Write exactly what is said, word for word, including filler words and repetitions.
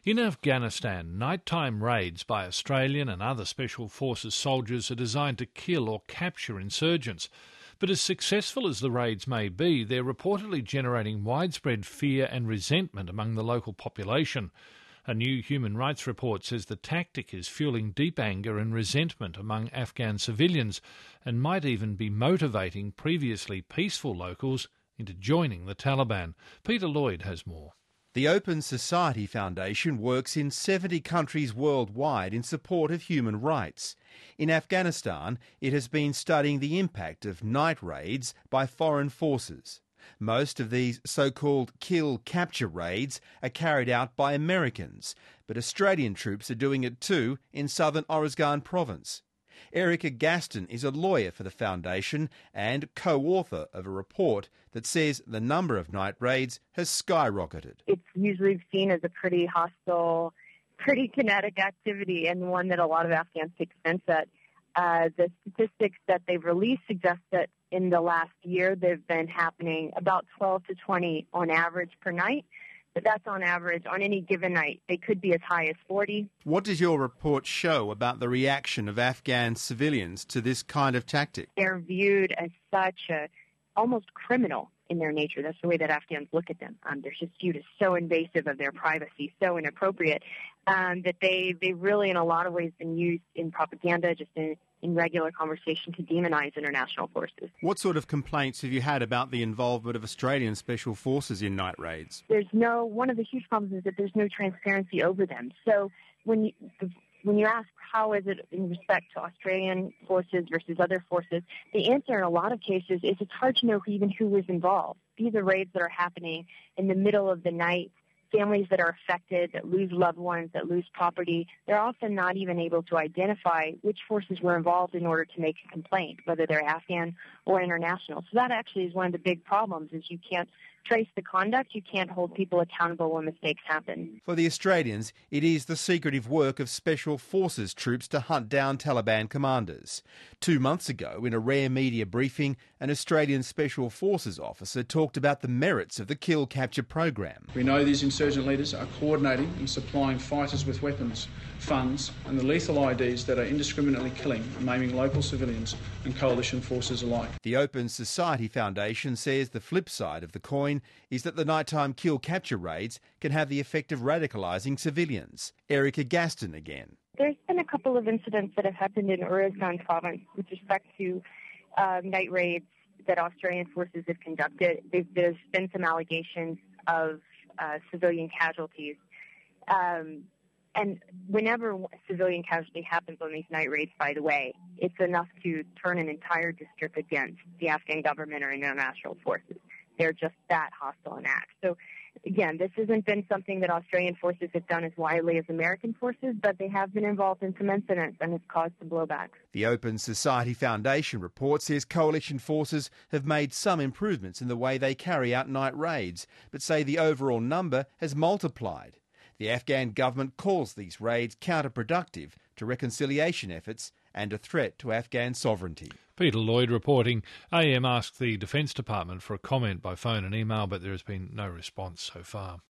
In Afghanistan, nighttime raids by Australian and other Special Forces soldiers are designed to kill or capture insurgents. But as successful as the raids may be, they're reportedly generating widespread fear and resentment among the local population. A new human rights report says the tactic is fueling deep anger and resentment among Afghan civilians and might even be motivating previously peaceful locals into joining the Taliban. Peter Lloyd has more. The Open Society Foundation works in seventy countries worldwide in support of human rights. In Afghanistan, it has been studying the impact of night raids by foreign forces. Most of these so-called kill-capture raids are carried out by Americans, but Australian troops are doing it too in southern Oruzgan province. Erica Gaston is a lawyer for the foundation and co-author of a report that says the number of night raids has skyrocketed. It's usually seen as a pretty hostile, pretty kinetic activity and one that a lot of Afghans take offense at. Uh, the statistics that they've released suggest that in the last year they've been happening about twelve to twenty on average per night. But that's on average. On any given night, they could be as high as forty. What does your report show about the reaction of Afghan civilians to this kind of tactic? They're viewed as such a, almost criminal in their nature. That's the way that Afghans look at them. Um, they're just viewed as so invasive of their privacy, so inappropriate, um, that they, they really, in a lot of ways, been used in propaganda, just in, in regular conversation to demonize international forces. What sort of complaints have you had about the involvement of Australian Special Forces in night raids? There's no, one of the huge problems is that there's no transparency over them. So when you, when you ask how is it in respect to Australian forces versus other forces, the answer in a lot of cases is it's hard to know who, even who was involved. These are raids that are happening in the middle of the night. Families that are affected, that lose loved ones, that lose property, they're often not even able to identify which forces were involved in order to make a complaint, whether they're Afghan or international. So that actually is one of the big problems, is you can't trace the conduct, you can't hold people accountable when mistakes happen. For the Australians, it is the secretive work of Special Forces troops to hunt down Taliban commanders. Two months ago, in a rare media briefing, an Australian Special Forces officer talked about the merits of the kill-capture program. We know these insurgent leaders are coordinating and supplying fighters with weapons, funds and the lethal I Ds that are indiscriminately killing and maiming local civilians and coalition forces alike. The Open Society Foundation says the flip side of the coin is that the nighttime kill-capture raids can have the effect of radicalising civilians. Erica Gaston again. There's been a couple of incidents that have happened in Uruzgan province with respect to uh, night raids that Australian forces have conducted. There's been some allegations of uh, civilian casualties. Um, and whenever a civilian casualty happens on these night raids, by the way, it's enough to turn an entire district against the Afghan government or international forces. They're just that hostile in act. So, again, this hasn't been something that Australian forces have done as widely as American forces, but they have been involved in some incidents and it's caused some blowback. The Open Society Foundation report says coalition forces have made some improvements in the way they carry out night raids, but say the overall number has multiplied. The Afghan government calls these raids counterproductive to reconciliation efforts and a threat to Afghan sovereignty. Peter Lloyd reporting. A M asked the Defence Department for a comment by phone and email, but there has been no response so far.